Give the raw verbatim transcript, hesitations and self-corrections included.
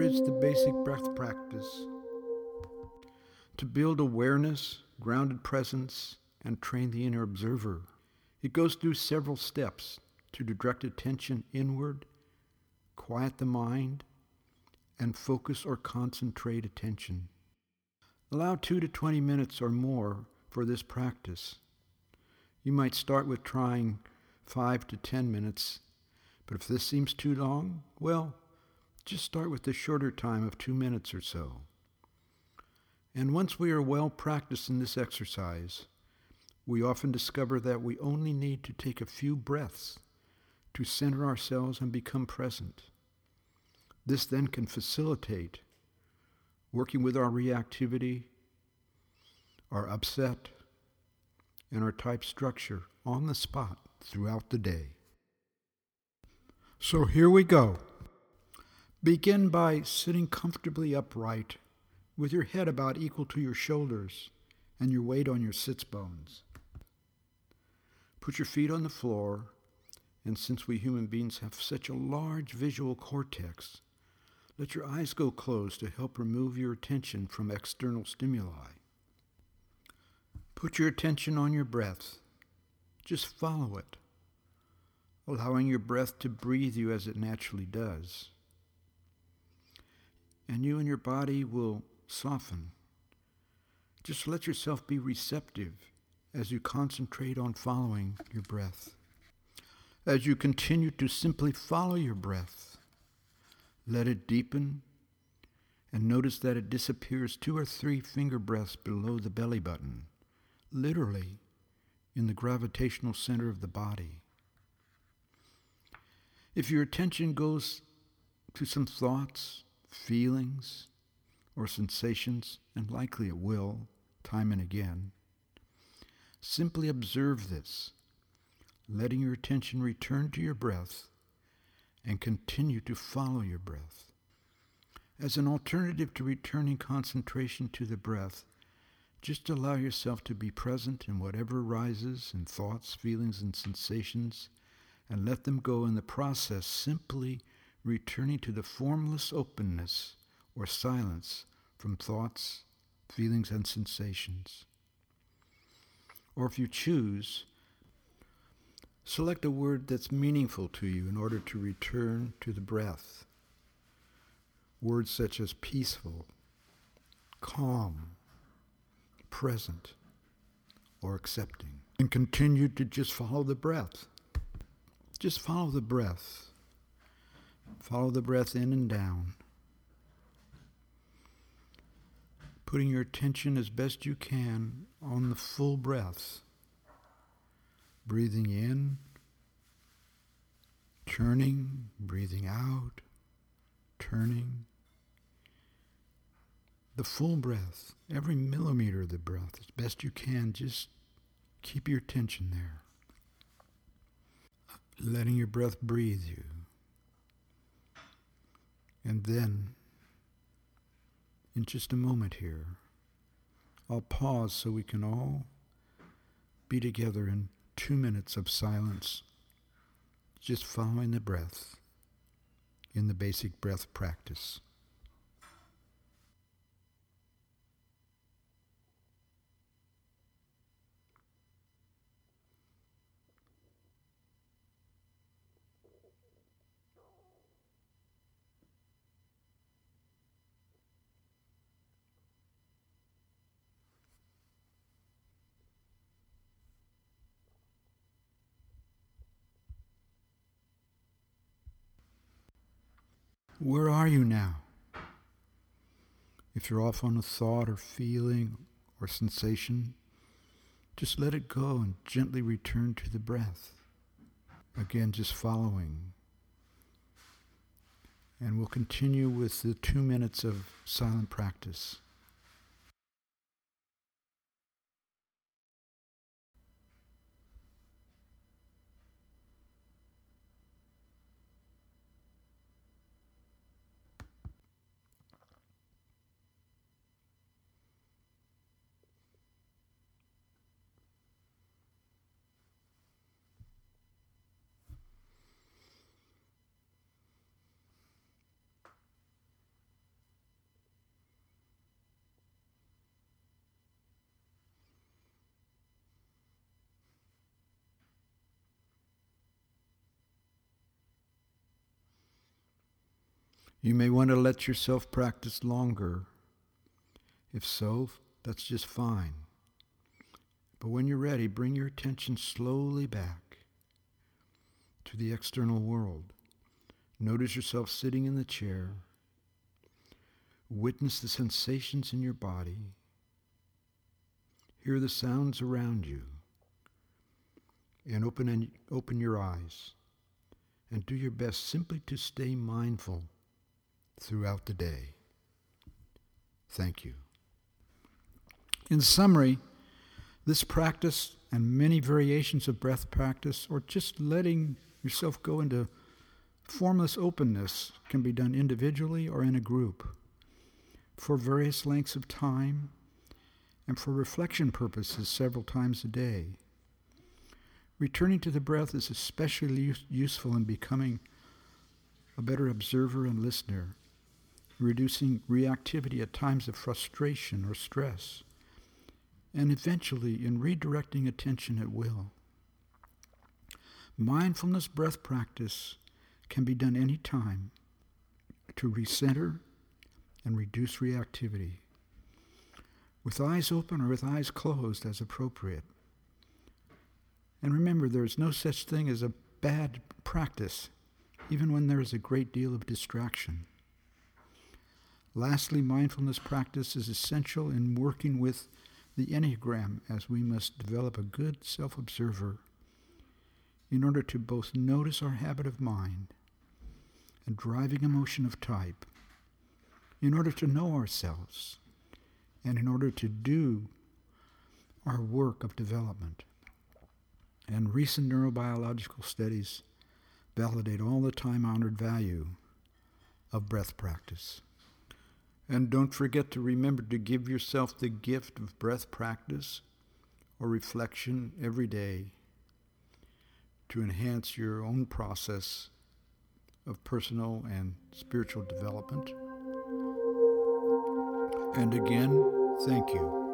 is the basic breath practice? To build awareness, grounded presence, and train the inner observer. It goes through several steps to direct attention inward, quiet the mind, and focus or concentrate attention. Allow two to twenty minutes or more for this practice. You might start with trying five to ten minutes, but if this seems too long, well, just start with the shorter time of two minutes or so. And once we are well practiced in this exercise, we often discover that we only need to take a few breaths to center ourselves and become present. This then can facilitate working with our reactivity, our upset, and our type structure on the spot throughout the day. So here we go. Begin by sitting comfortably upright with your head about equal to your shoulders and your weight on your sits bones. Put your feet on the floor, and since we human beings have such a large visual cortex, let your eyes go closed to help remove your attention from external stimuli. Put your attention on your breath. Just follow it, allowing your breath to breathe you as it naturally does. And you and your body will soften. Just let yourself be receptive as you concentrate on following your breath. As you continue to simply follow your breath, let it deepen, and notice that it disappears two or three finger breaths below the belly button, literally in the gravitational center of the body. If your attention goes to some thoughts, feelings, or sensations, and likely it will, time and again, simply observe this, letting your attention return to your breath and continue to follow your breath. As an alternative to returning concentration to the breath, just allow yourself to be present in whatever arises in thoughts, feelings, and sensations, and let them go in the process, simply returning to the formless openness or silence from thoughts, feelings, and sensations. Or if you choose, select a word that's meaningful to you in order to return to the breath. Words such as peaceful, calm, present, or accepting. And continue to just follow the breath. Just follow the breath. Follow the breath in and down. Putting your attention as best you can on the full breath. Breathing in, turning, breathing out, turning. The full breath, every millimeter of the breath, as best you can, just keep your attention there. Letting your breath breathe you. And then, in just a moment here, I'll pause so we can all be together in two minutes of silence, just following the breath in the basic breath practice. Where are you now? If you're off on a thought or feeling or sensation, just let it go and gently return to the breath. Again, just following. And we'll continue with the two minutes of silent practice. You may want to let yourself practice longer. If so, that's just fine. But when you're ready, bring your attention slowly back to the external world. Notice yourself sitting in the chair. Witness the sensations in your body. Hear the sounds around you. And open, and open your eyes. And do your best simply to stay mindful throughout the day. Thank you. In summary, this practice and many variations of breath practice, or just letting yourself go into formless openness, can be done individually or in a group, for various lengths of time, and for reflection purposes several times a day. Returning to the breath is especially use- useful in becoming a better observer and listener, reducing reactivity at times of frustration or stress, and eventually in redirecting attention at will. Mindfulness breath practice can be done any time to recenter and reduce reactivity, with eyes open or with eyes closed as appropriate. And remember, there is no such thing as a bad practice, even when there is a great deal of distraction. Lastly, mindfulness practice is essential in working with the Enneagram, as we must develop a good self-observer in order to both notice our habit of mind and driving emotion of type, in order to know ourselves, and in order to do our work of development. And recent neurobiological studies validate all the time-honored value of breath practice. And don't forget to remember to give yourself the gift of breath practice or reflection every day to enhance your own process of personal and spiritual development. And again, thank you.